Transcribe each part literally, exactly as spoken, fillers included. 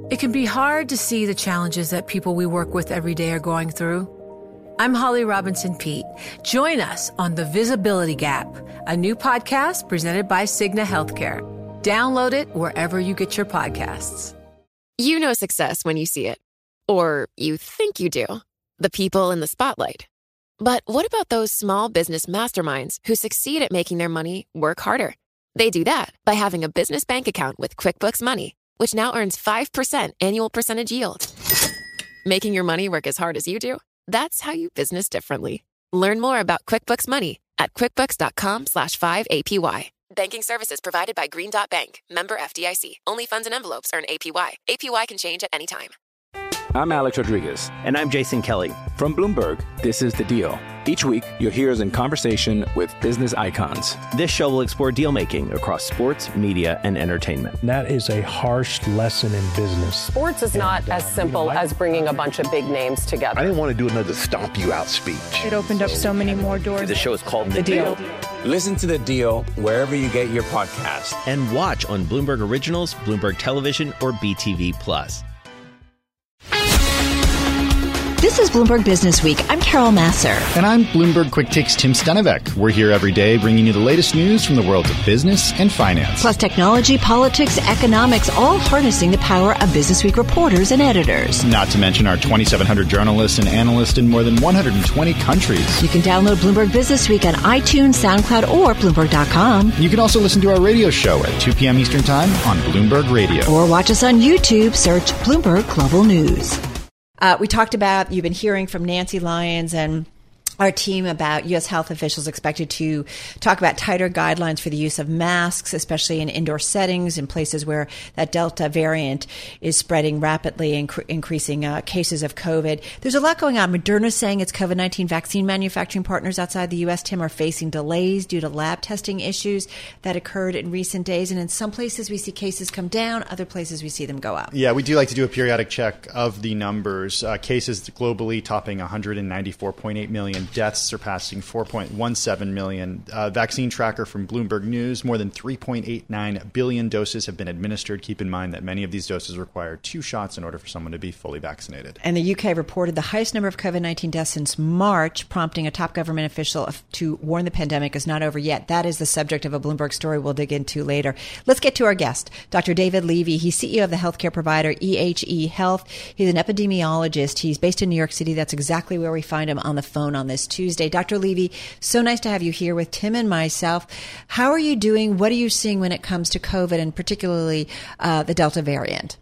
It can be hard to see the challenges that people we work with every day are going through. I'm Holly Robinson Peete. Join us on The Visibility Gap, a new podcast presented by Cigna Healthcare. Download it wherever you get your podcasts. You know success when you see it. Or you think you do. The people in the spotlight. But what about those small business masterminds who succeed at making their money work harder? They do that by having a business bank account with QuickBooks Money, which now earns five percent annual percentage yield. Making your money work as hard as you do? That's how you business differently. Learn more about QuickBooks Money at quickbooks.com slash 5APY. Banking services provided by Green Dot Bank. Member F D I C. Only funds and envelopes earn A P Y. A P Y can change at any time. I'm Alex Rodriguez. And I'm Jason Kelly. From Bloomberg, this is The Deal. Each week, you'll hear us in conversation with business icons. This show will explore deal-making across sports, media, and entertainment. That is a harsh lesson in business. Sports is not and, uh, as simple you know, I, as bringing a bunch of big names together. I didn't want to do another stomp you out speech. It opened up so many more doors. The show is called The, the deal. deal. Listen to The Deal wherever you get your podcast. And watch on Bloomberg Originals, Bloomberg Television, or B T V Plus. This is Bloomberg Business Week. I'm Carol Masser. And I'm Bloomberg Quick Takes Tim Stenivek. We're here every day bringing you the latest news from the world of business and finance. Plus technology, politics, economics, all harnessing the power of Business Week reporters and editors. Not to mention our twenty-seven hundred journalists and analysts in more than one hundred twenty countries. You can download Bloomberg Business Week on iTunes, SoundCloud, or Bloomberg dot com. You can also listen to our radio show at two p.m. Eastern Time on Bloomberg Radio. Or watch us on YouTube. Search Bloomberg Global News. Uh, we talked about, you've been hearing from Nancy Lyons and our team about U S health officials expected to talk about tighter guidelines for the use of masks, especially in indoor settings, in places where that Delta variant is spreading rapidly, inc- increasing uh, cases of COVID. There's a lot going on. Moderna saying its COVID nineteen vaccine manufacturing partners outside the U S, Tim, are facing delays due to lab testing issues that occurred in recent days. And in some places we see cases come down, other places we see them go up. Yeah, we do like to do a periodic check of the numbers. Uh, cases globally topping one hundred ninety-four point eight million. Deaths surpassing four point one seven million. Uh, vaccine tracker from Bloomberg News, more than three point eight nine billion doses have been administered. Keep in mind that many of these doses require two shots in order for someone to be fully vaccinated. And the U K reported the highest number of COVID nineteen deaths since March, prompting a top government official to warn the pandemic is not over yet. That is the subject of a Bloomberg story we'll dig into later. Let's get to our guest, Doctor David Levy. He's C E O of the healthcare provider E H E Health. He's an epidemiologist. He's based in New York City. That's exactly where we find him on the phone on this Tuesday. Doctor Levy, so nice to have you here with Tim and myself. How are you doing? What are you seeing when it comes to COVID and particularly uh, the Delta variant?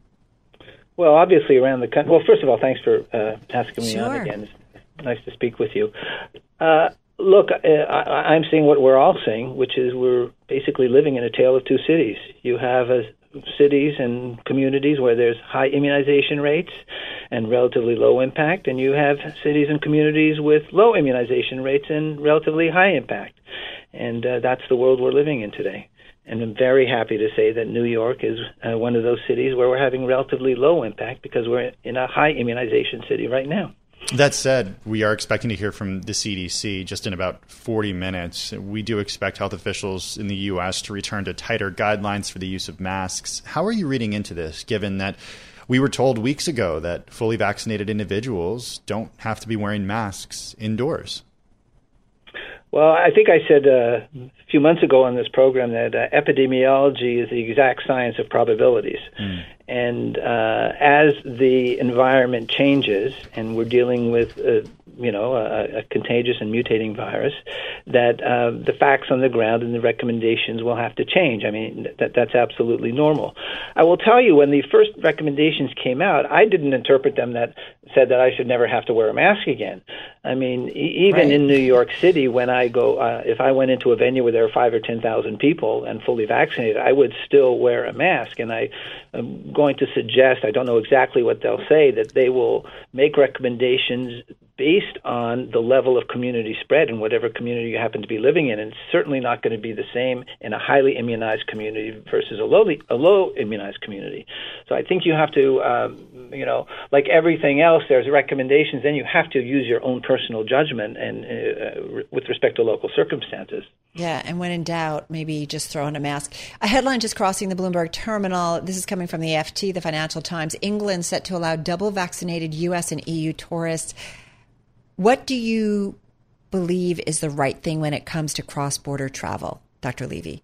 Well, obviously around the country. Well, first of all, thanks for uh, asking me sure. on again. It's nice to speak with you. Uh, look, uh, I, I'm seeing what we're all seeing, which is we're basically living in a tale of two cities. You have a cities and communities where there's high immunization rates and relatively low impact, and you have cities and communities with low immunization rates and relatively high impact. And uh, that's the world we're living in today. And I'm very happy to say that New York is uh, one of those cities where we're having relatively low impact because we're in a high immunization city right now. That said, we are expecting to hear from the C D C just in about forty minutes. We do expect health officials in the U S to return to tighter guidelines for the use of masks. How are you reading into this, given that we were told weeks ago that fully vaccinated individuals don't have to be wearing masks indoors? Well, I think I said uh, a few months ago on this program that uh, epidemiology is the exact science of probabilities. Mm. And uh, as the environment changes and we're dealing with, uh, you know, a, a contagious and mutating virus, that uh, the facts on the ground and the recommendations will have to change. I mean, that that's absolutely normal. I will tell you, when the first recommendations came out, I didn't interpret them that said that I should never have to wear a mask again. I mean, e- even right. in New York City, when I go, uh, if I went into a venue where there were five or ten thousand people and fully vaccinated, I would still wear a mask. And I am going to suggest, I don't know exactly what they'll say, that they will make recommendations based on the level of community spread in whatever community you happen to be living in. And it's certainly not going to be the same in a highly immunized community versus a lowly, a low immunized community. So I think you have to um, um, you know, like everything else, there's recommendations. Then you have to use your own personal judgment and uh, with respect to local circumstances. Yeah, and when in doubt, maybe just throw on a mask. A headline just crossing the Bloomberg terminal. This is coming from the F T, the Financial Times. England set to allow double vaccinated U S and E U tourists. What do you believe is the right thing when it comes to cross-border travel, Doctor Levy?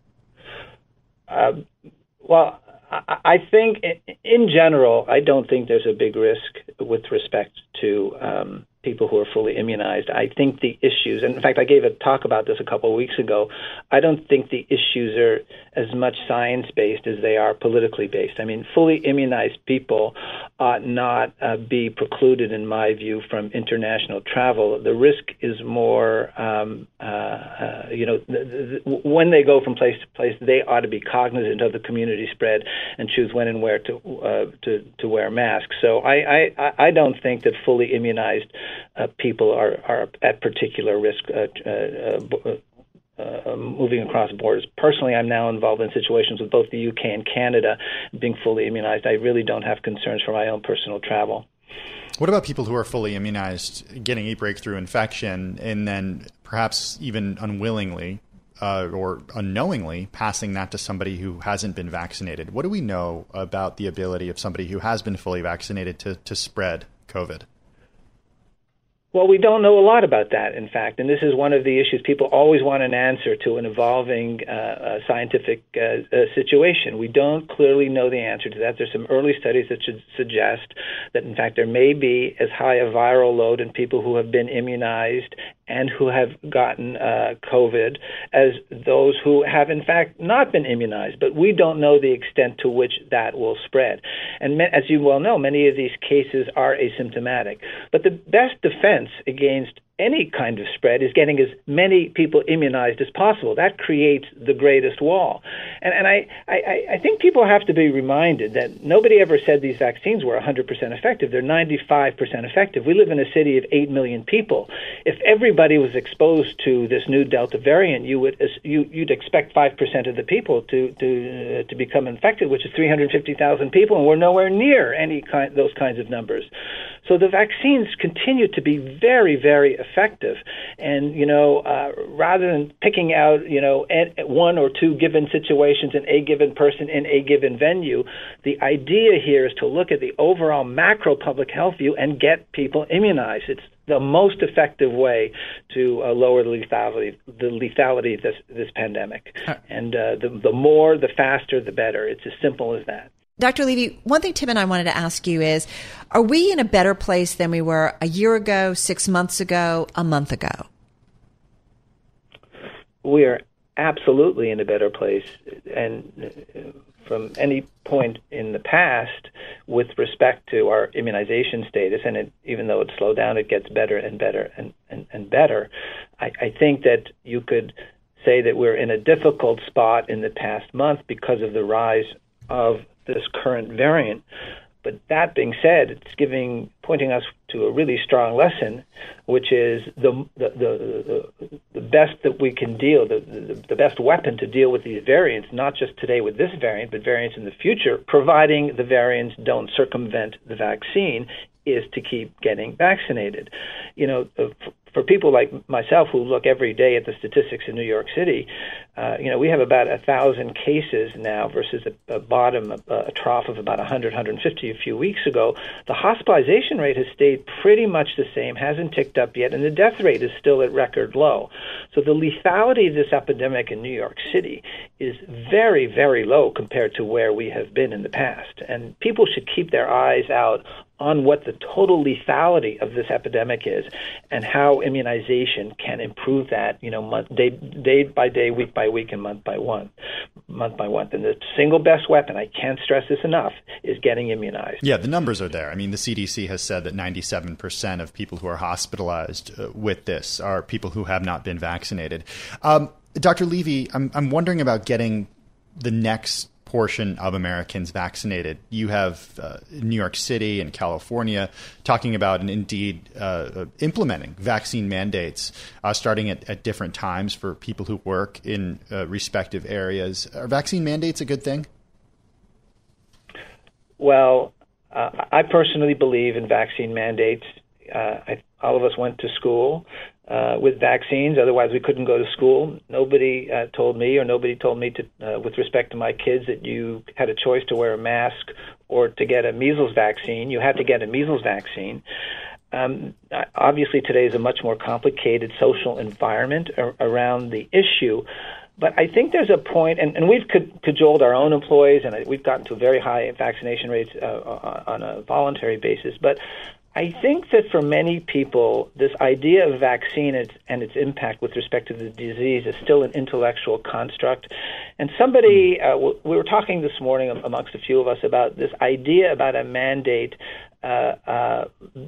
Uh, well, I, I think in, in general, I don't think there's a big risk with respect to um, people who are fully immunized. I think the issues, and in fact, I gave a talk about this a couple of weeks ago, I don't think the issues are as much science-based as they are politically based. I mean, fully immunized people ought not uh, be precluded, in my view, from international travel. The risk is more, um, uh, uh, you know, the, the, when they go from place to place, they ought to be cognizant of the community spread and choose when and where to uh, to, to wear masks. So I, I, I don't think that fully immunized Uh, people are, are at particular risk uh, uh, uh, moving across borders. Personally, I'm now involved in situations with both the U K and Canada being fully immunized. I really don't have concerns for my own personal travel. What about people who are fully immunized getting a breakthrough infection and then perhaps even unwillingly uh, or unknowingly passing that to somebody who hasn't been vaccinated? What do we know about the ability of somebody who has been fully vaccinated to, to spread COVID? Well, we don't know a lot about that, in fact, and this is one of the issues. People always want an answer to an evolving uh, uh, scientific uh, uh, situation. We don't clearly know the answer to that. There's some early studies that should suggest that, in fact, there may be as high a viral load in people who have been immunized and who have gotten uh, COVID as those who have, in fact, not been immunized. But we don't know the extent to which that will spread. And as you well know, many of these cases are asymptomatic. But the best defense against any kind of spread is getting as many people immunized as possible. That creates the greatest wall. And, and I, I, I think people have to be reminded that nobody ever said these vaccines were one hundred percent effective. They're ninety-five percent effective. We live in a city of eight million people. If everybody was exposed to this new Delta variant, you would, you, you'd expect five percent of the people to, to, uh, to become infected, which is three hundred fifty thousand people, and we're nowhere near any kind, those kinds of numbers. So the vaccines continue to be very, very effective. And, you know, uh, rather than picking out, you know, one or two given situations in a given person in a given venue, the idea here is to look at the overall macro public health view and get people immunized. It's the most effective way to uh, lower the lethality, the lethality of this, this pandemic. And uh, the, the more, the faster, the better. It's as simple as that. Doctor Levy, one thing Tim and I wanted to ask you is, are we in a better place than we were a year ago, six months ago, a month ago? We are absolutely in a better place. And from any point in the past with respect to our immunization status, and it, even though it's slowed down, it gets better and better and, and, and better. I, I think that you could say that we're in a difficult spot in the past month because of the rise of this current variant. But that being said, it's giving, pointing us to a really strong lesson, which is the the the, the, the best that we can deal, the, the the best weapon to deal with these variants, not just today with this variant, but variants in the future, providing the variants don't circumvent the vaccine, is to keep getting vaccinated. You know, for people like myself who look every day at the statistics in New York City, uh, you know, we have about a thousand cases now versus a, a bottom, a, a trough of about one hundred, one hundred fifty a few weeks ago. The hospitalization rate has stayed pretty much the same, hasn't ticked up yet, and the death rate is still at record low. So the lethality of this epidemic in New York City is very, very low compared to where we have been in the past. And people should keep their eyes out on what the total lethality of this epidemic is and how immunization can improve that, you know, month, day, day by day, week by week, and month by one, month by month. And the single best weapon, I can't stress this enough, is getting immunized. Yeah, the numbers are there. I mean, the C D C has said that ninety-seven percent of people who are hospitalized uh, with this are people who have not been vaccinated. Um, Doctor Levy, I'm, I'm wondering about getting the next portion of Americans vaccinated. You have uh, New York City and California talking about and indeed uh, implementing vaccine mandates uh, starting at, at different times for people who work in uh, respective areas. Are vaccine mandates a good thing? Well, Uh, I personally believe in vaccine mandates. Uh, I, all of us went to school uh, with vaccines. Otherwise, we couldn't go to school. Nobody uh, told me, or nobody told me, to, uh, with respect to my kids, that you had a choice to wear a mask or to get a measles vaccine. You had to get a measles vaccine. Um, obviously, today is a much more complicated social environment ar- around the issue. But I think there's a point, and, and we've cajoled our own employees, and we've gotten to very high vaccination rates uh, on a voluntary basis. But I think that for many people, this idea of vaccine and its impact with respect to the disease is still an intellectual construct. And somebody, uh, we were talking this morning amongst a few of us about this idea about a mandate, uh, uh,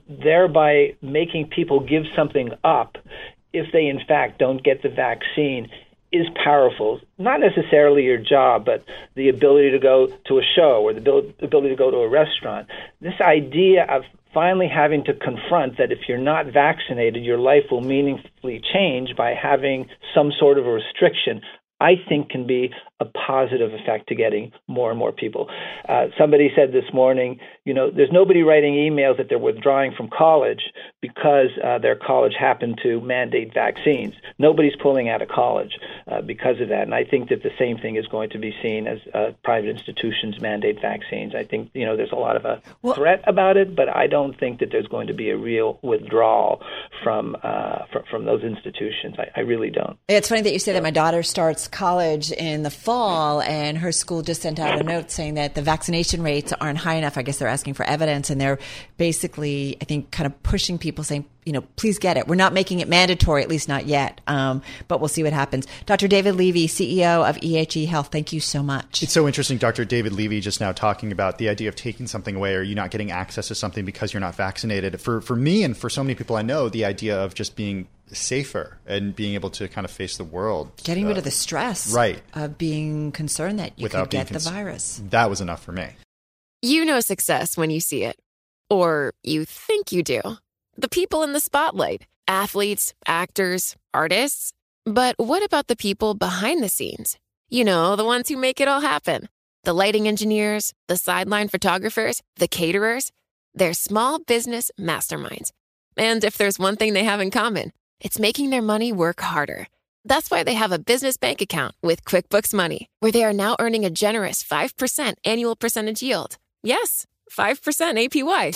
thereby making people give something up if they, in fact, don't get the vaccine, is powerful. Not necessarily your job, but the ability to go to a show or the ability to go to a restaurant. This idea of finally having to confront that if you're not vaccinated, your life will meaningfully change by having some sort of a restriction, I think can be a positive effect to getting more and more people. Uh, somebody said this morning, you know, there's nobody writing emails that they're withdrawing from college because uh, their college happened to mandate vaccines. Nobody's pulling out of college uh, because of that. And I think that the same thing is going to be seen as uh, private institutions mandate vaccines. I think, you know, there's a lot of a well, threat about it, but I don't think that there's going to be a real withdrawal from uh, fr- from those institutions. I, I really don't. It's funny that you say that. My daughter starts college in the fall, and her school just sent out a note saying that the vaccination rates aren't high enough. I guess they're asking for evidence, and they're basically, I think, kind of pushing people, saying, you know, please get it. We're not making it mandatory, at least not yet, um, but we'll see what happens. Doctor David Levy, C E O of E H E Health, thank you so much. It's so interesting, Doctor David Levy, just now talking about the idea of taking something away or you not getting access to something because you're not vaccinated. For for me and for so many people I know, the idea of just being safer and being able to kind of face the world. Getting uh, rid of the stress right. of being concerned that you Without could get cons- the virus. That was enough for me. You know success when you see it. Or you think you do. The people in the spotlight. Athletes, actors, artists. But what about the people behind the scenes? You know, the ones who make it all happen. The lighting engineers, the sideline photographers, the caterers. They're small business masterminds. And if there's one thing they have in common, it's making their money work harder. That's why they have a business bank account with QuickBooks Money, where they are now earning a generous five percent annual percentage yield. Yes, five percent A P Y.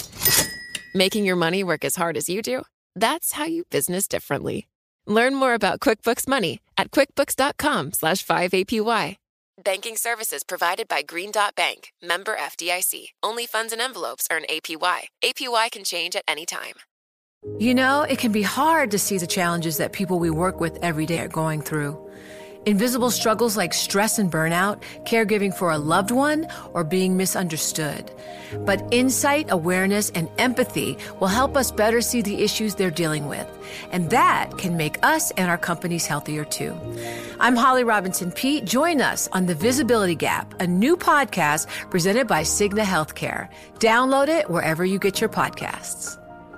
Making your money work as hard as you do? That's how you business differently. Learn more about QuickBooks Money at quickbooks.com slash 5APY. Banking services provided by Green Dot Bank, member F D I C. Only funds and envelopes earn A P Y. A P Y can change at any time. You know, it can be hard to see the challenges that people we work with every day are going through. Invisible struggles like stress and burnout, caregiving for a loved one, or being misunderstood. But insight, awareness, and empathy will help us better see the issues they're dealing with. And that can make us and our companies healthier too. I'm Holly Robinson Peete. Join us on The Visibility Gap, a new podcast presented by Cigna Healthcare. Download it wherever you get your podcasts.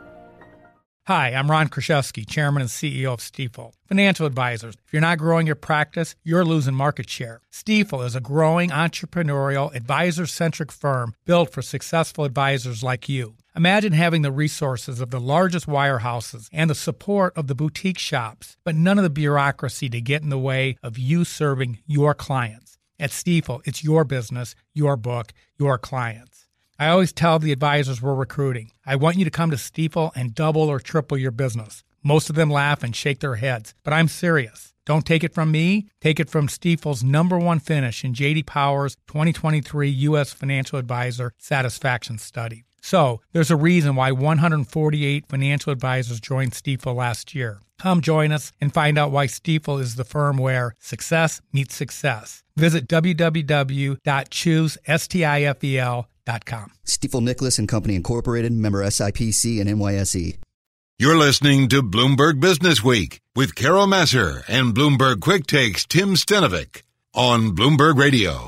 Hi, I'm Ron Kraszewski, Chairman and C E O of Stifel. Financial advisors, if you're not growing your practice, you're losing market share. Stifel is a growing entrepreneurial, advisor-centric firm built for successful advisors like you. Imagine having the resources of the largest wirehouses and the support of the boutique shops, but none of the bureaucracy to get in the way of you serving your clients. At Stifel, it's your business, your book, your clients. I always tell the advisors we're recruiting, I want you to come to Stifel and double or triple your business. Most of them laugh and shake their heads, but I'm serious. Don't take it from me. Take it from Stifel's number one finish in J D Power's twenty twenty-three U S Financial Advisor Satisfaction Study. So, there's a reason why one hundred forty-eight financial advisors joined Stifel last year. Come join us and find out why Stifel is the firm where success meets success. Visit w w w dot choose stifel dot com. Stifel Nicholas and Company Incorporated, member S I P C and N Y S E. You're listening to Bloomberg Business Week with Carol Massar and Bloomberg Quick Takes Tim Stenovic on Bloomberg Radio.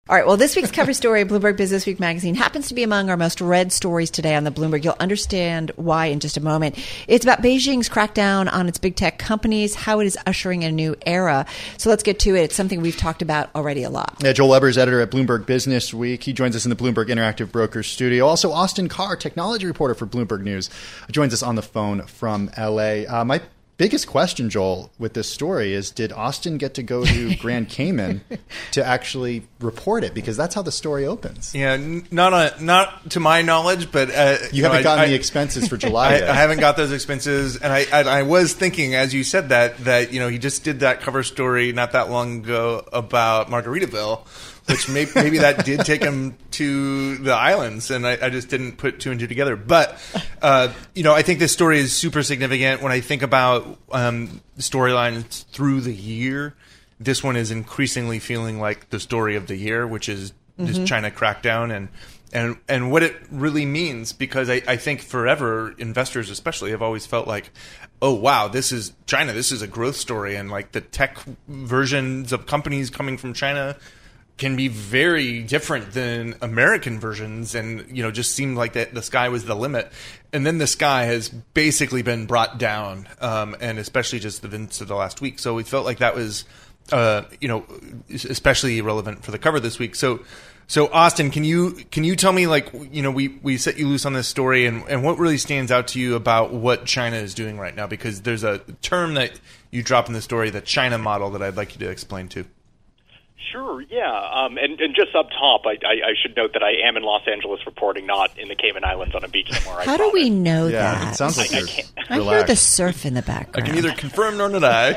All right, well, this week's cover story of Bloomberg Business Week magazine happens to be among our most read stories today on the Bloomberg. You'll understand why in just a moment. It's about Beijing's crackdown on its big tech companies, how it is ushering a new era. So let's get to it. It's something we've talked about already a lot. Yeah, Joel Weber is editor at Bloomberg Business Week. He joins us in the Bloomberg Interactive Brokers studio. Also, Austin Carr, technology reporter for Bloomberg News, joins us on the phone from L A. Uh, my biggest question, Joel, with this story is, did Austin get to go to Grand Cayman to actually report it? Because that's how the story opens. Yeah, n- not a, not to my knowledge, but uh, you, you haven't know, gotten I, the expenses for July I, yet. I haven't got those expenses, and I, I I was thinking as you said that that you know he just did that cover story not that long ago about Margaritaville, which may, maybe that did take him to the islands, and I, I just didn't put two and two together. But, uh, you know, I think this story is super significant. When I think about um, storylines through the year, this one is increasingly feeling like the story of the year, which is this mm-hmm. China crackdown and, and, and what it really means. Because I, I think forever, investors especially have always felt like, oh, wow, this is China. This is a growth story. And like the tech versions of companies coming from China can be very different than American versions, and you know, just seemed like that the sky was the limit. And then the sky has basically been brought down, um, and especially just the events of the last week. So we felt like that was, uh, you know, especially relevant for the cover this week. So, so Austin, can you can you tell me, like, you know, we, we set you loose on this story, and, and what really stands out to you about what China is doing right now? Because there's a term that you drop in the story, the China model, that I'd like you to explain too. Sure, yeah. Um, and, and just up top, I, I, I should note that I am in Los Angeles reporting, not in the Cayman Islands on a beach somewhere. How do we know yeah, that? It sounds like I, you're I, I hear the surf in the background. I can neither confirm nor deny.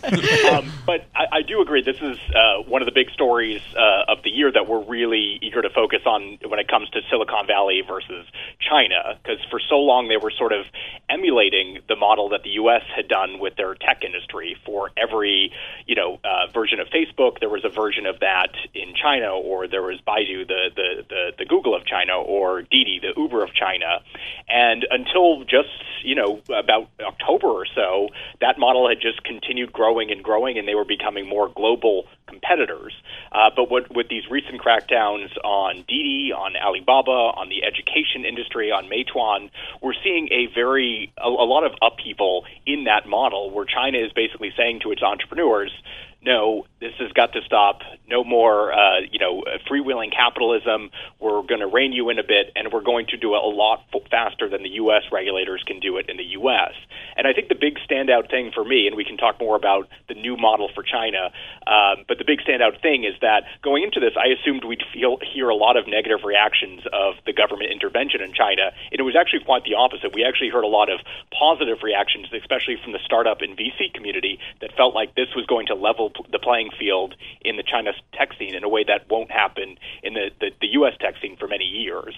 um, but I, I do agree. This is uh, one of the big stories uh, of the year that we're really eager to focus on when it comes to Silicon Valley versus China, because for so long they were sort of emulating the model that the U S had done with their tech industry. For every, you know, uh, version of Facebook, there was a version of that in China, or there was Baidu, the, the, the, the Google of China, or Didi, the Uber of China. And until just, you know, about October or so, that model had just continued growing and growing, and they were becoming more global competitors. Uh, but what, with these recent crackdowns on Didi, on Alibaba, on the education industry, on Meituan, we're seeing a very a, a lot of upheaval in that model, where China is basically saying to its entrepreneurs, no, this has got to stop. No more, uh, you know, freewheeling capitalism. We're going to rein you in a bit, and we're going to do it a lot f- faster than the U S regulators can do it in the U S. And I think the big standout thing for me, and we can talk more about the new model for China, um, but the big standout thing is that going into this, I assumed we'd feel hear a lot of negative reactions of the government intervention in China, and it was actually quite the opposite. We actually heard a lot of positive reactions, especially from the startup and V C community, that felt like this was going to level the playing field in the China tech scene in a way that won't happen in the, the, the U S tech scene for many years.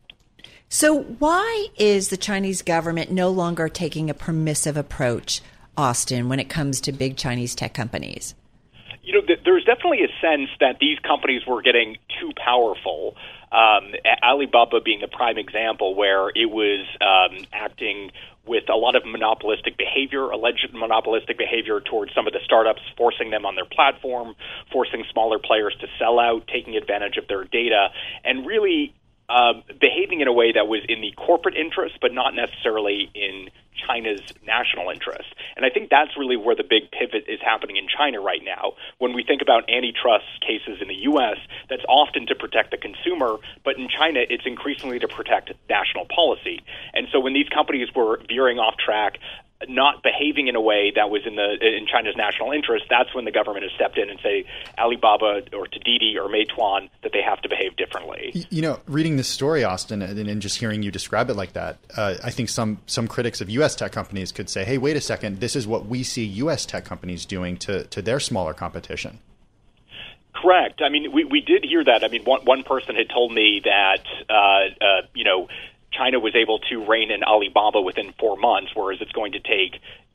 So why is the Chinese government no longer taking a permissive approach, Austin, when it comes to big Chinese tech companies? You know, th- there's definitely a sense that these companies were getting too powerful. Um, Alibaba being the prime example, where it was um, acting with a lot of monopolistic behavior, alleged monopolistic behavior towards some of the startups, forcing them on their platform, forcing smaller players to sell out, taking advantage of their data, and really uh, behaving in a way that was in the corporate interest, but not necessarily in China's national interest. And I think that's really where the big pivot is happening in China right now. When we think about antitrust cases in the U S, that's often to protect the consumer, but in China, it's increasingly to protect national policy. And so when these companies were veering off track, not behaving in a way that was in the in China's national interest, that's when the government has stepped in and say Alibaba or to Didi or Meituan that they have to behave differently. You know, reading this story, Austin, and, and just hearing you describe it like that, uh, I think some some critics of U S tech companies could say, hey, wait a second, this is what we see U S tech companies doing to, to their smaller competition. Correct. I mean, we, we did hear that. I mean, one, one person had told me that, uh, uh, you know, China was able to rein in Alibaba within four months, whereas it's going to take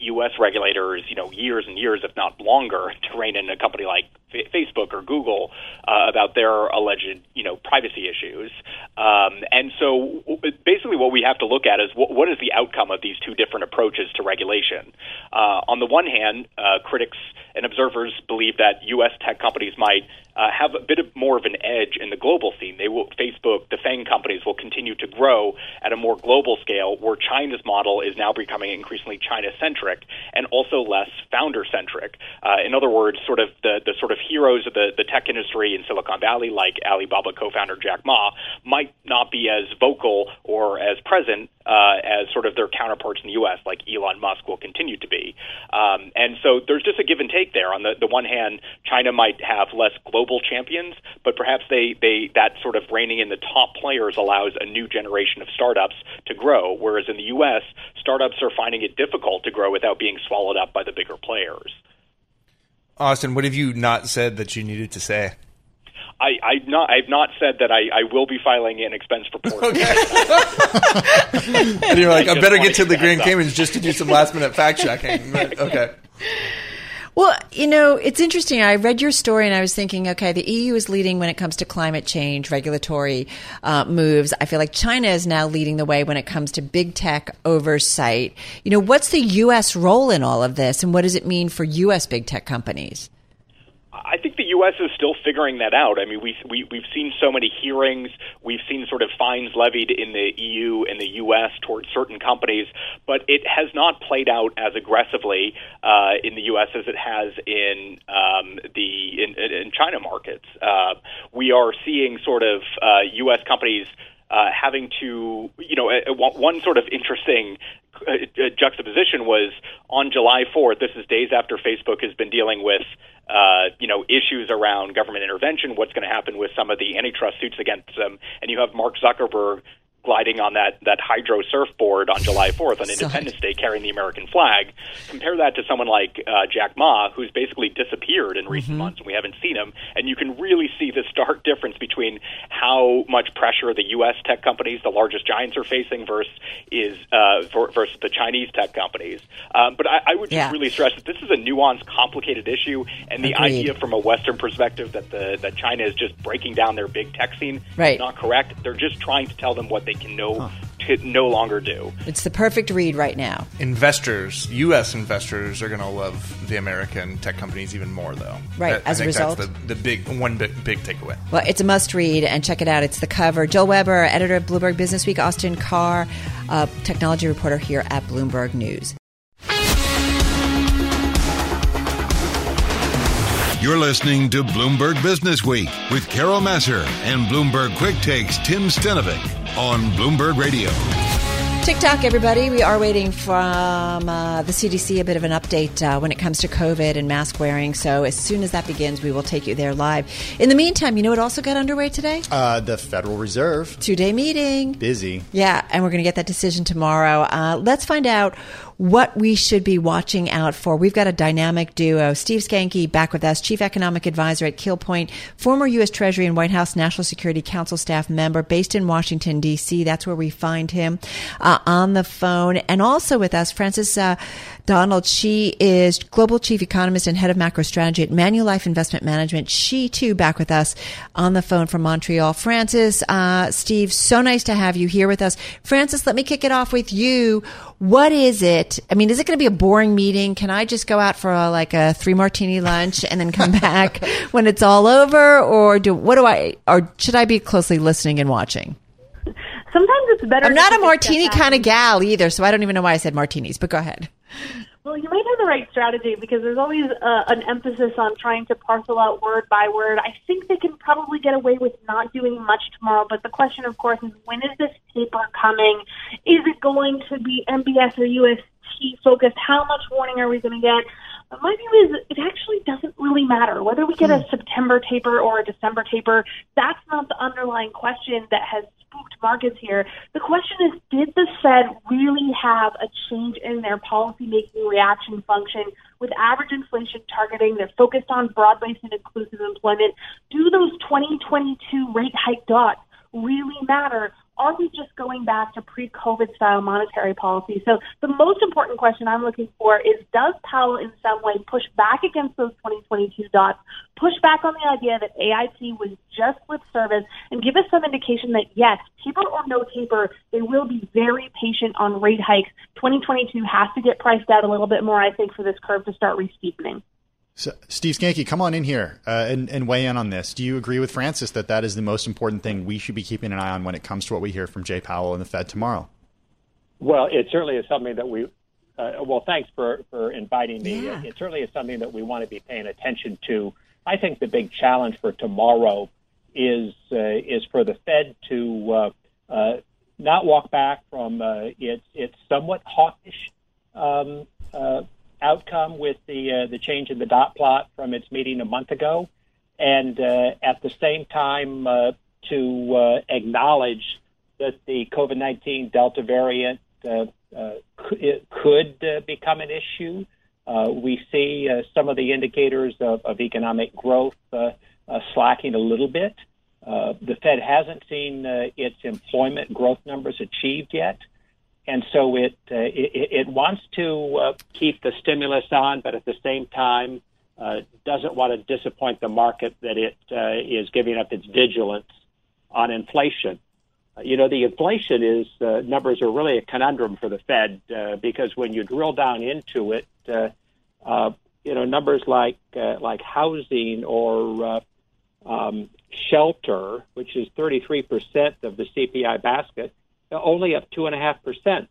U S regulators, you know, years and years, if not longer, to rein in a company like F- Facebook or Google uh, about their alleged, you know, privacy issues. Um, and so basically what we have to look at is what, what is the outcome of these two different approaches to regulation. Uh, on the one hand, uh, critics and observers believe that U S tech companies might uh, have a bit of more of an edge in the global scene. They will, Facebook, the FANG companies will continue to grow at a more global scale, where China's model is now becoming increasingly China-centric and also less founder-centric. Uh, in other words, sort of the, the sort of heroes of the, the tech industry in Silicon Valley, like Alibaba co-founder Jack Ma, might not be as vocal or as present uh, as sort of their counterparts in the U S, like Elon Musk will continue to be. Um, and so there's just a give and take there. On the, the one hand, China might have less global champions, but perhaps they, they that sort of reining in the top players allows a new generation of startups to grow, whereas in the U S, startups are finding it difficult to grow without being swallowed up by the bigger players. Austin, what have you not said that you needed to say? I, I've not. I've not said that I, I will be filing an expense report. Okay. And you're like, I, I better get to the Grand Caymans just to do some last minute fact checking. Okay. Well, you know, it's interesting. I read your story and I was thinking, okay, the E U is leading when it comes to climate change, regulatory uh, moves. I feel like China is now leading the way when it comes to big tech oversight. You know, what's the U S role in all of this, and what does it mean for U S big tech companies? I think the U S is still figuring that out. I mean, we, we, we've seen so many hearings. We've seen sort of fines levied in the E U and the U S towards certain companies, but it has not played out as aggressively uh, in the U S as it has in um, the in, in China markets. Uh, we are seeing sort of uh, U S companies uh, having to, you know, uh, one sort of interesting uh, juxtaposition was on July fourth. This is days after Facebook has been dealing with Uh, you know, issues around government intervention, what's going to happen with some of the antitrust suits against them. And you have Mark Zuckerberg gliding on that, that hydro surfboard on July fourth on Independence Day carrying the American flag. Compare that to someone like uh, Jack Ma, who's basically disappeared in recent mm-hmm. months and we haven't seen him. And you can really see the stark difference between how much pressure the U S tech companies, the largest giants, are facing versus is uh, for, versus the Chinese tech companies. Um, but I, I would just yeah. really stress that this is a nuanced, complicated issue, and the Agreed. idea from a Western perspective that the that China is just breaking down their big tech scene right. is not correct. They're just trying to tell them what they can no, huh. to no longer do. It's the perfect read right now. Investors, U S investors, are going to love the American tech companies even more, though. Right, I, as I a think result. That's the, the big, one big, big takeaway. Well, it's a must-read, and check it out. It's the cover. Joel Weber, editor of Bloomberg Business Week. Austin Carr, uh, technology reporter here at Bloomberg News. You're listening to Bloomberg Business Week with Carol Massar and Bloomberg Quick Takes Tim Stenovic on Bloomberg Radio. TikTok, everybody. We are waiting from uh, the C D C a bit of an update uh, when it comes to COVID and mask wearing. So as soon as that begins, we will take you there live. In the meantime, you know what also got underway today? Uh, the Federal Reserve. Two-day meeting. Busy. Yeah, and we're going to get that decision tomorrow. Uh, let's find out what we should be watching out for. We've got a dynamic duo. Steve Skanke back with us, Chief Economic Advisor at Kill Point, former U S Treasury and White House National Security Council staff member based in Washington, D C. That's where we find him uh, on the phone. And also with us, Frances uh, Donald. She is Global Chief Economist and Head of Macro Strategy at Manulife Investment Management. She, too, back with us on the phone from Montreal. Frances, uh, Steve, so nice to have you here with us. Frances, let me kick it off with you. What is it? I mean, is it going to be a boring meeting? Can I just go out for a, like a three martini lunch and then come back when it's all over? Or do what do I? Or should I be closely listening and watching? Sometimes it's better. I'm not a martini kind of gal either, so I don't even know why I said martinis. But go ahead. Well, you might have the right strategy because there's always uh, an emphasis on trying to parcel out word by word. I think they can probably get away with not doing much tomorrow, but the question, of course, is when is this paper coming? Is it going to be M B S or U S T focused? How much warning are we going to get? But my view is it actually doesn't really matter. Whether we get a September taper or a December taper, that's not the underlying question that has spooked markets here. The question is, did the Fed really have a change in their policymaking reaction function with average inflation targeting? They're focused on broad-based and inclusive employment. Do those twenty twenty-two rate hike dots really matter are we just going back to pre-COVID style monetary policy? So the most important question I'm looking for is, does Powell in some way push back against those twenty twenty-two dots, push back on the idea that A I T was just lip service, and give us some indication that, yes, taper or no taper, they will be very patient on rate hikes. twenty twenty-two has to get priced out a little bit more, I think, for this curve to start re-steepening. So, Steve Skanke, come on in here uh, and, and weigh in on this. Do you agree with Francis that that is the most important thing we should be keeping an eye on when it comes to what we hear from Jay Powell and the Fed tomorrow? Well, it certainly is something that we uh, – well, thanks for, for inviting me. Yeah. It certainly is something that we want to be paying attention to. I think the big challenge for tomorrow is uh, is for the Fed to uh, uh, not walk back from uh, its, its somewhat hawkish um, uh outcome with the uh, the change in the dot plot from its meeting a month ago, and uh, at the same time uh, to uh, acknowledge that the COVID nineteen Delta variant uh, uh, it could uh, become an issue. Uh, we see uh, some of the indicators of, of economic growth uh, uh, slacking a little bit. Uh, the Fed hasn't seen uh, its employment growth numbers achieved yet. And so it, uh, it it wants to uh, keep the stimulus on, but at the same time uh, doesn't want to disappoint the market that it uh, is giving up its vigilance on inflation. Uh, you know, the inflation is uh, numbers are really a conundrum for the Fed uh, because when you drill down into it, uh, uh, you know, numbers like uh, like housing or uh, um, shelter, which is thirty-three percent of the C P I basket, only up two and a half percent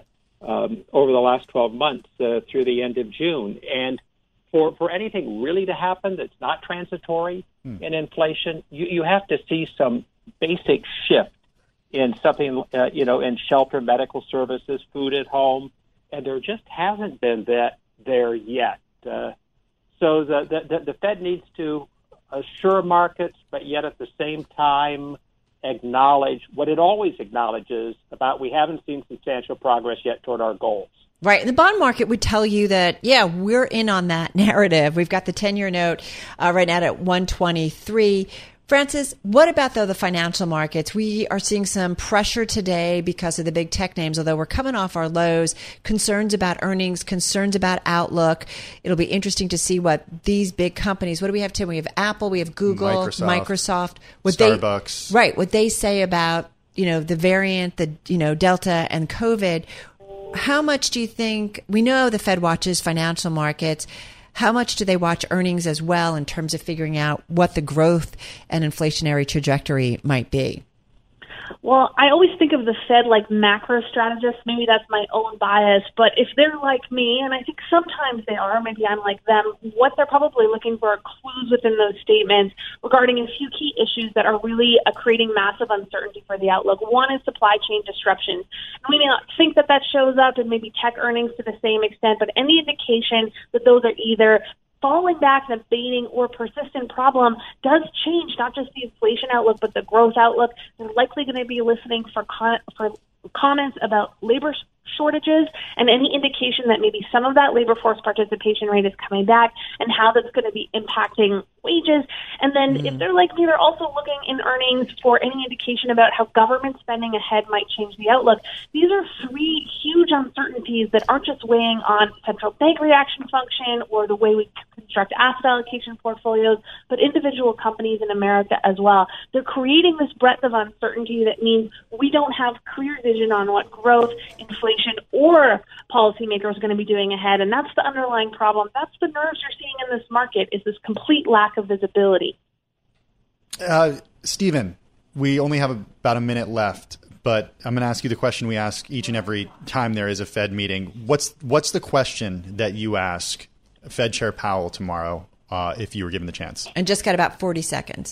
um, over the last twelve months uh, through the end of June. And for for anything really to happen that's not transitory hmm. in inflation, you, you have to see some basic shift in something, uh, you know, in shelter, medical services, food at home, and there just hasn't been that there yet. Uh, so the, the the Fed needs to assure markets, but yet at the same time acknowledge what it always acknowledges about we haven't seen substantial progress yet toward our goals. Right. And the bond market would tell you that, yeah, we're in on that narrative. We've got the ten-year note uh, right now at one twenty-three. Francis, what about, though, the financial markets? We are seeing some pressure today because of the big tech names, although we're coming off our lows, concerns about earnings, concerns about outlook. It'll be interesting to see what these big companies, what do we have, Tim? We have Apple, we have Google, Microsoft, Microsoft. What Starbucks. They, right. What they say about, you know, the variant, the, you know, Delta and COVID. How much do you think, we know the Fed watches financial markets. How much do they watch earnings as well in terms of figuring out what the growth and inflationary trajectory might be? Well, I always think of the Fed like macro strategists. Maybe that's my own bias. But if they're like me, and I think sometimes they are, maybe I'm like them, what they're probably looking for are clues within those statements regarding a few key issues that are really uh, creating massive uncertainty for the outlook. One is supply chain disruptions. And we may not think that that shows up in maybe tech earnings to the same extent, but any indication that those are either falling back and abating or persistent problem does change not just the inflation outlook, but the growth outlook. They're likely going to be listening for con- for comments about labor shortages and any indication that maybe some of that labor force participation rate is coming back and how that's going to be impacting wages. And then mm-hmm. if they're like me, they're also looking in earnings for any indication about how government spending ahead might change the outlook. These are three huge uncertainties that aren't just weighing on central bank reaction function or the way we construct asset allocation portfolios, but individual companies in America as well. They're creating this breadth of uncertainty that means we don't have clear vision on what growth, inflation, or policymakers are going to be doing ahead. And that's the underlying problem. That's the nerves you're seeing in this market, is this complete lack of visibility. Uh, Stephen, we only have about a minute left, but I'm going to ask you the question we ask each and every time there is a Fed meeting. What's what's the question that you ask Fed Chair Powell tomorrow uh, if you were given the chance? And just got about forty seconds.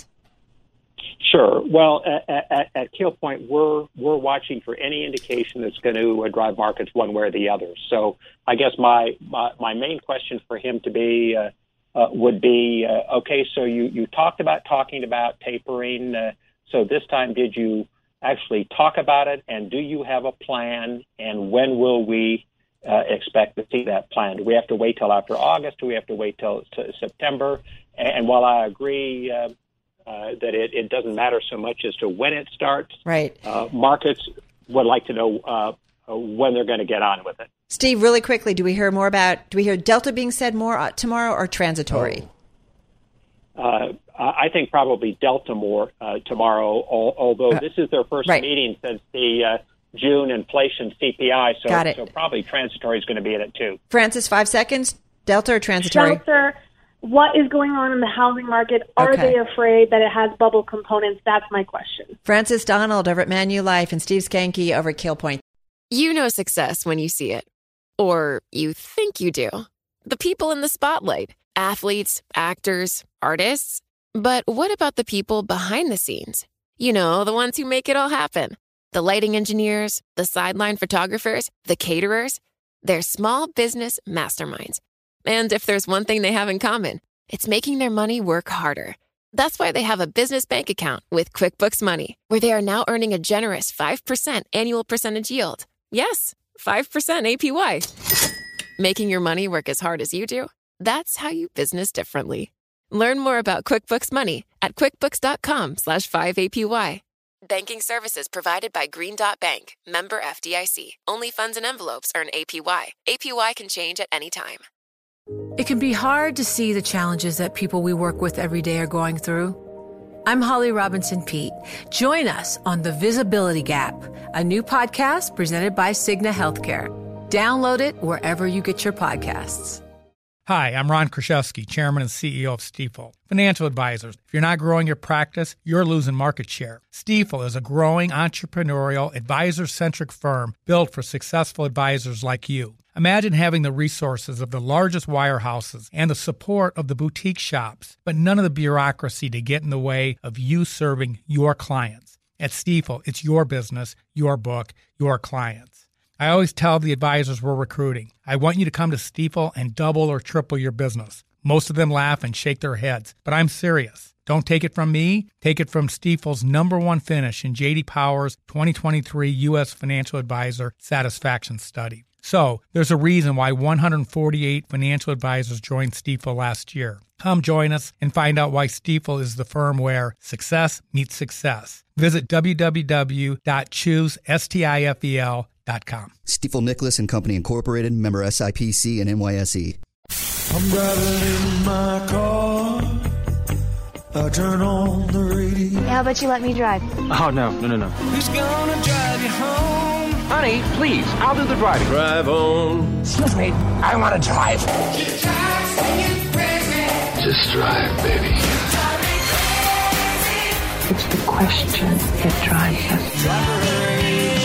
Sure. Well, at, at, at Keel Point, we're we're watching for any indication that's going to uh, drive markets one way or the other. So I guess my my, my main question for him to be uh, uh, would be, uh, okay, so you, you talked about talking about tapering. Uh, so this time, did you actually talk about it? And do you have a plan? And when will we uh, expect to see that plan? Do we have to wait till after August? Do we have to wait till t- September? And, and while I agree, uh, uh, that it, it doesn't matter so much as to when it starts. Right. Uh, markets would like to know uh, when they're going to get on with it. Steve, really quickly, do we hear more about, do we hear Delta being said more tomorrow or transitory? Oh. Uh, I think probably Delta more uh, tomorrow, although uh, this is their first right. meeting since the uh, June inflation C P I, so, Got it. so probably transitory is going to be in it too. Francis, five seconds. Delta or transitory? Delta. What is going on in the housing market? Are Okay. they afraid that it has bubble components? That's my question. Francis Donald over at Manulife and Steve Skanke over at Kill Point. You know success when you see it. Or you think you do. The people in the spotlight. Athletes, actors, artists. But what about the people behind the scenes? You know, the ones who make it all happen. The lighting engineers, the sideline photographers, the caterers. They're small business masterminds. And if there's one thing they have in common, it's making their money work harder. That's why they have a business bank account with QuickBooks Money, where they are now earning a generous five percent annual percentage yield. Yes, five percent A P Y. Making your money work as hard as you do? That's how you business differently. Learn more about QuickBooks Money at quickbooks.com slash 5APY. Banking services provided by Green Dot Bank, member F D I C. Only funds and envelopes earn A P Y. A P Y can change at any time. It can be hard to see the challenges that people we work with every day are going through. I'm Holly Robinson Peete. Join us on The Visibility Gap, a new podcast presented by Cigna Healthcare. Download it wherever you get your podcasts. Hi, I'm Ron Kraszewski, Chairman and C E O of Stifel. Financial advisors, if you're not growing your practice, you're losing market share. Stifel is a growing entrepreneurial, advisor-centric firm built for successful advisors like you. Imagine having the resources of the largest wirehouses and the support of the boutique shops, but none of the bureaucracy to get in the way of you serving your clients. At Stifel, it's your business, your book, your clients. I always tell the advisors we're recruiting, I want you to come to Stifel and double or triple your business. Most of them laugh and shake their heads, but I'm serious. Don't take it from me. Take it from Stifel's number one finish in J D Power's twenty twenty-three U S Financial Advisor Satisfaction Study. So, there's a reason why one hundred forty-eight financial advisors joined Stifel last year. Come join us and find out why Stifel is the firm where success meets success. Visit w w w dot choose stifel dot com. Stifel Nicholas and Company Incorporated, member S I P C and N Y S E. I'm driving in my car. I turn on the radio. How about you let me drive? Oh, no, no, no, no. Who's gonna drive you home? Honey, please, I'll do the driving. Drive on. Excuse me, I want to drive. Just drive, baby. It's the question that drives us.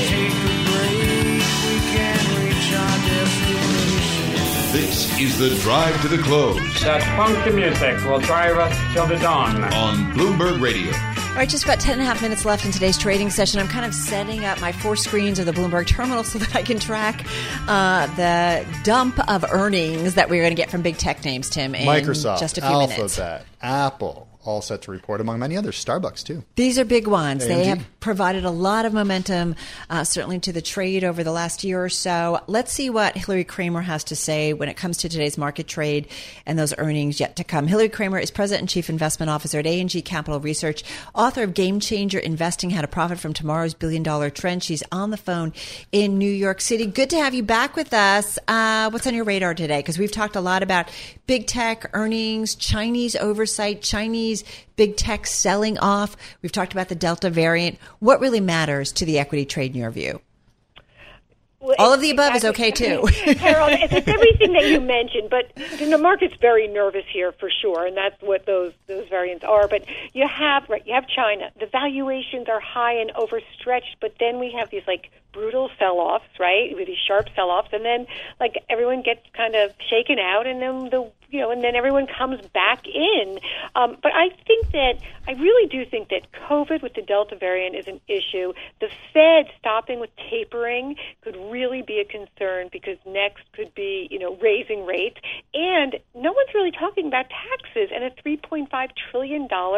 This is the Drive to the Close. That funky music will drive us till the dawn. On Bloomberg Radio. All right, just about ten and a half minutes left in today's trading session. I'm kind of setting up my four screens of the Bloomberg terminal so that I can track uh, the dump of earnings that we're going to get from big tech names, Tim, in Microsoft, just a few Alphabet, minutes. Apple, all set to report, among many others. Starbucks, too. These are big ones. A M D. They have provided a lot of momentum, uh, certainly to the trade over the last year or so. Let's see what Hillary Kramer has to say when it comes to today's market trade and those earnings yet to come. Hillary Kramer is President and Chief Investment Officer at A and G Capital Research, author of Game Changer Investing, How to Profit from Tomorrow's Billion Dollar Trend. She's on the phone in New York City. Good to have you back with us. Uh, what's on your radar today? Because we've talked a lot about big tech earnings, Chinese oversight, Chinese big tech selling off. We've talked about the Delta variant. What really matters to the equity trade in your view? Well, all of the above exactly. is okay, too. Carol, it's, it's everything that you mentioned, but the market's very nervous here for sure, and that's what those those variants are. But you have right, you have China. The valuations are high and overstretched, but then we have these like brutal sell-offs, right? With these sharp sell-offs, and then like everyone gets kind of shaken out, and then the you know, and then everyone comes back in. Um, but I think that I really do think that COVID with the Delta variant is an issue. The Fed stopping with tapering could really be a concern because next could be, you know, raising rates. And no one's really talking about taxes and a three point five trillion dollars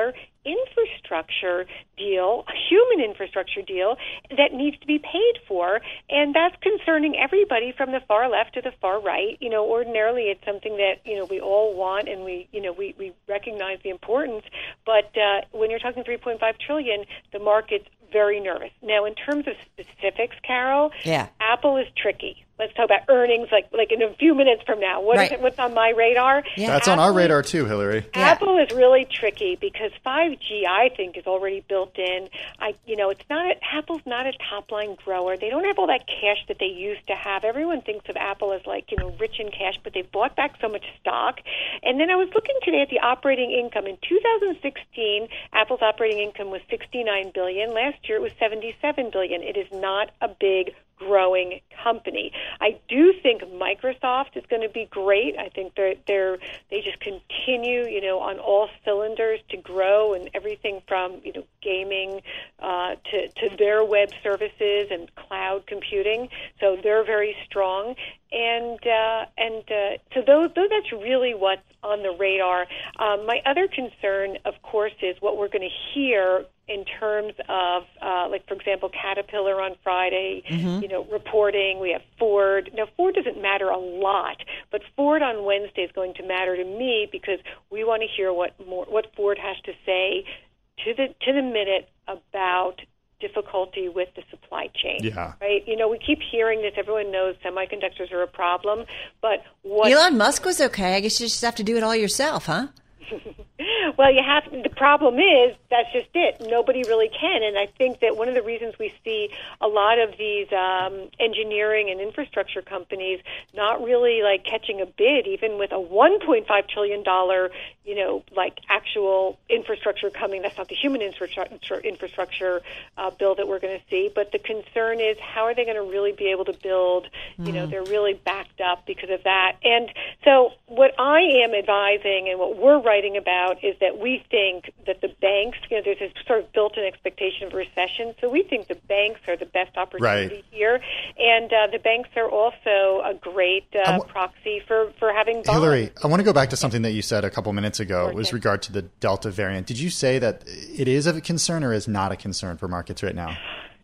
infrastructure deal, a human infrastructure deal that needs to be paid for, and that's concerning everybody from the far left to the far right. You know, ordinarily it's something that, you know, we all want, and we, you know, we, we recognize the importance, but uh, when you're talking three point five trillion dollars, the market's very nervous. Now, in terms of specifics, Carol, yeah. Apple is tricky. Let's talk about earnings like like in a few minutes from now. What right. is it, what's on my radar? Yeah. That's Apple on our radar too, Hillary. Yeah. Apple is really tricky because five G, I think, is already built in. I, you know, it's not a, Apple's not a top line grower. They don't have all that cash that they used to have. Everyone thinks of Apple as like, you know, rich in cash, but they've bought back so much stock. And then I was looking today at the operating income. In two thousand sixteen, Apple's operating income was sixty-nine billion dollars. Last year it was seventy-seven billion dollars. It is not a big growing company. I do think Microsoft is going to be great. I think they're they're they just continue, you know, on all cylinders to grow, and everything from, you know, gaming uh, to to their web services and cloud computing. So they're very strong, and uh, and uh, so those, those that's really what's on the radar. Um, my other concern, of course, is what we're going to hear in terms of, uh, like, for example, Caterpillar on Friday, mm-hmm. you know, reporting. We have Ford. Now, Ford doesn't matter a lot, but Ford on Wednesday is going to matter to me because we want to hear what more, what Ford has to say to the to the minute about difficulty with the supply chain. Yeah. Right? You know, we keep hearing this. Everyone knows semiconductors are a problem, but what... Elon Musk was okay. I guess you just have to do it all yourself, huh? Well, you have. The problem is that's just it. Nobody really can, and I think that one of the reasons we see a lot of these um, engineering and infrastructure companies not really like catching a bid, even with a one point five trillion dollar, you know, like actual infrastructure coming. That's not the human infrastructure infrastructure uh, bill that we're going to see, but the concern is how are they going to really be able to build? You know, they're really backed up because of that, and so what I am advising and what we're writing about is that we think that the banks, you know, there's this sort of built-in expectation of recession, so we think the banks are the best opportunity right. here, and uh, the banks are also a great uh, w- proxy for, for having bonds. Hillary, I want to go back to something that you said a couple minutes ago with regard to the Delta variant. Did you say that it is a concern or is not a concern for markets right now?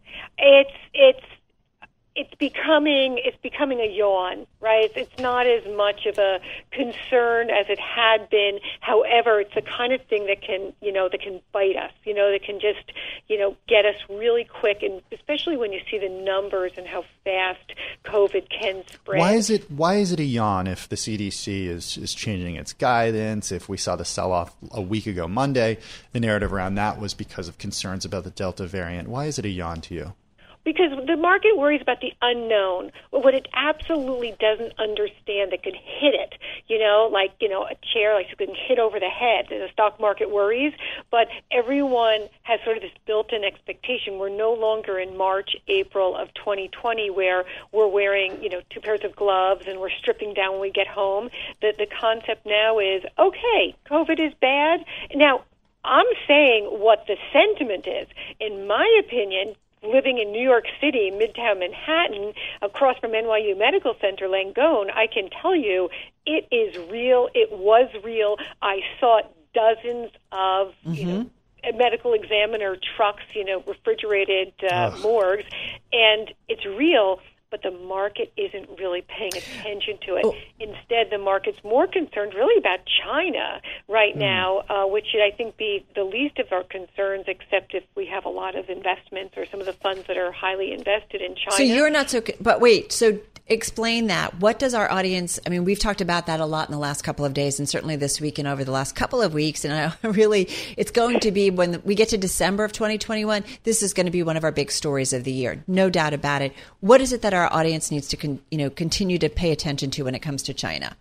It's it's it's becoming it's becoming a yawn, right? It's not as much of a concern as it had been. However, it's the kind of thing that can, you know, that can bite us, you know, that can just, you know, get us really quick, and especially when you see the numbers and how fast COVID can spread. Why is it why is it a yawn if the C D C is, is changing its guidance? If we saw the sell-off a week ago Monday, the narrative around that was because of concerns about the Delta variant. Why is it a yawn to you? Because the market worries about the unknown, what it absolutely doesn't understand that could hit it. You know, like, you know, a chair, like, you can hit over the head. The stock market worries, but everyone has sort of this built-in expectation. We're no longer in March, April of twenty twenty where we're wearing, you know, two pairs of gloves and we're stripping down when we get home. The, the concept now is, okay, COVID is bad. Now, I'm saying what the sentiment is. In my opinion, living in New York City, Midtown Manhattan, across from N Y U Medical Center, Langone, I can tell you it is real. It was real. I saw dozens of, mm-hmm. you know, medical examiner trucks, you know, refrigerated uh, morgues, and it's real. But the market isn't really paying attention to it. Oh. Instead, the market's more concerned really about China right mm. now, uh, which should, I think, be the least of our concerns, except if we have a lot of investments or some of the funds that are highly invested in China. So you're not so – but wait, so explain that. What does our audience – I mean, we've talked about that a lot in the last couple of days and certainly this week and over the last couple of weeks. And I really – it's going to be when we get to December of twenty twenty-one, this is going to be one of our big stories of the year. No doubt about it. What is it that our our audience needs to, con, you know, continue to pay attention to when it comes to China?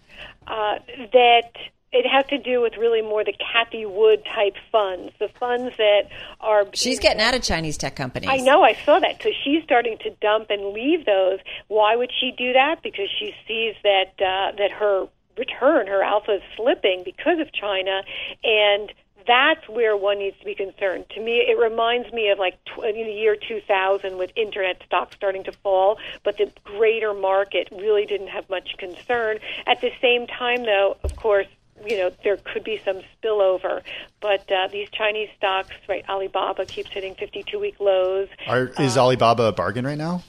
Uh, that it has to do with really more the Cathie Wood type funds, the funds that are. She's getting out of Chinese tech companies. I know, I saw that. So she's starting to dump and leave those. Why would she do that? Because she sees that uh, that her return, her alpha is slipping because of China, and that's where one needs to be concerned. To me, it reminds me of like tw- in the year two thousand with internet stocks starting to fall, but the greater market really didn't have much concern. At the same time, though, of course, you know, there could be some spillover. But uh, these Chinese stocks, right, Alibaba keeps hitting fifty-two-week lows. Are, is um, Alibaba a bargain right now?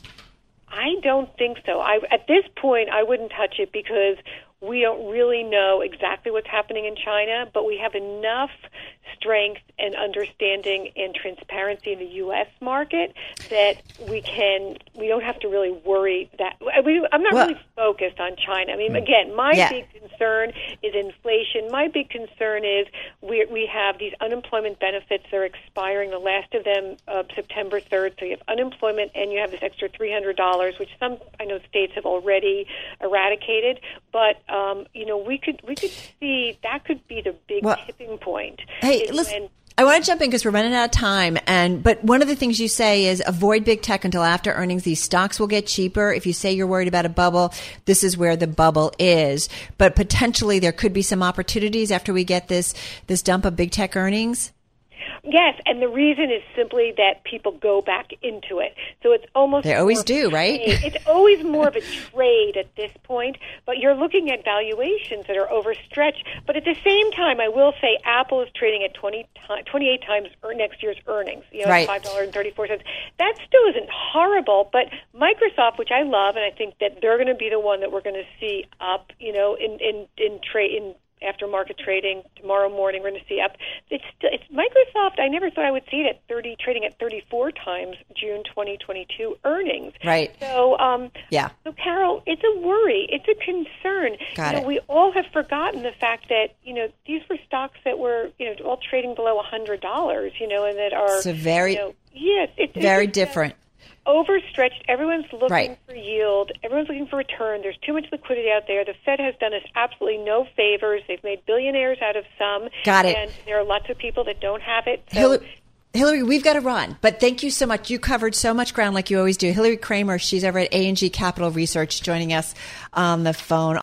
I don't think so. I, at this point, I wouldn't touch it because we don't really know exactly what's happening in China, but we have enough strength and understanding and transparency in the U S market that we can, we don't have to really worry that. We, I'm not well, really focused on China. I mean, again, my yeah. big concern is inflation. My big concern is we we have these unemployment benefits that are expiring, the last of them uh, September third. So you have unemployment and you have this extra three hundred dollars, which some, I know, states have already eradicated. But, um, you know, we could we could see that could be the big well, tipping point. Hey, listen. I want to jump in because we're running out of time. And but one of the things you say is avoid big tech until after earnings. These stocks will get cheaper. If you say you're worried about a bubble, this is where the bubble is. But potentially there could be some opportunities after we get this this dump of big tech earnings. Yes, and the reason is simply that people go back into it. So it's almost... They always do, right? It's always more of a trade at this point, but you're looking at valuations that are overstretched. But at the same time, I will say Apple is trading at twenty, twenty-eight times next year's earnings, you know, right. five dollars and thirty-four cents. That still isn't horrible, but Microsoft, which I love, and I think that they're going to be the one that we're going to see up, you know, in, in, in trade... in after market trading tomorrow morning, we're going to see up. It's still, it's Microsoft. I never thought I would see it at thirty, trading at thirty-four times June twenty twenty-two earnings. Right. So, um, yeah. So, Carol, it's a worry. It's a concern. Got you know, it. We all have forgotten the fact that you know these were stocks that were you know all trading below a hundred dollars. You know, and that are so very, you know, yes, it, very it's, different. Overstretched. Everyone's looking right. for yield. Everyone's looking for return. There's too much liquidity out there. The Fed has done us absolutely no favors. They've made billionaires out of some. Got it. And there are lots of people that don't have it. So. Hillary, Hillary, we've got to run, but thank you so much. You covered so much ground like you always do. Hillary Kramer, she's over at A and G Capital Research, joining us on the phone.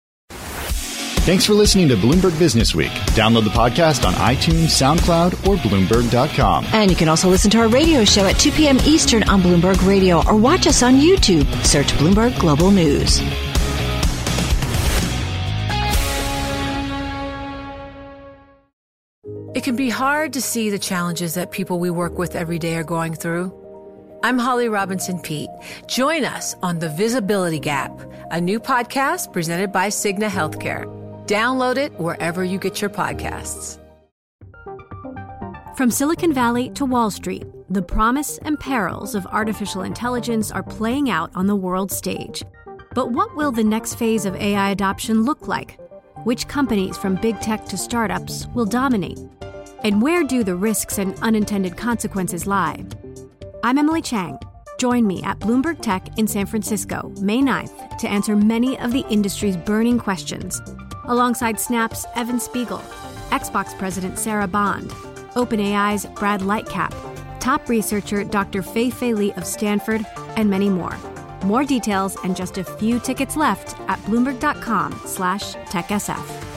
Thanks for listening to Bloomberg Business Week. Download the podcast on iTunes, SoundCloud, or Bloomberg dot com. And you can also listen to our radio show at two p.m. Eastern on Bloomberg Radio or watch us on YouTube. Search Bloomberg Global News. It can be hard to see the challenges that people we work with every day are going through. I'm Holly Robinson Peete. Join us on The Visibility Gap, a new podcast presented by Cigna Healthcare. Download it wherever you get your podcasts. From Silicon Valley to Wall Street, the promise and perils of artificial intelligence are playing out on the world stage. But what will the next phase of A I adoption look like? Which companies, from big tech to startups, will dominate? And where do the risks and unintended consequences lie? I'm Emily Chang. Join me at Bloomberg Tech in San Francisco, May ninth, to answer many of the industry's burning questions, alongside Snap's Evan Spiegel, Xbox President Sarah Bond, OpenAI's Brad Lightcap, top researcher Doctor Fei-Fei Li of Stanford, and many more. More details and just a few tickets left at Bloomberg dot com slash TechSF.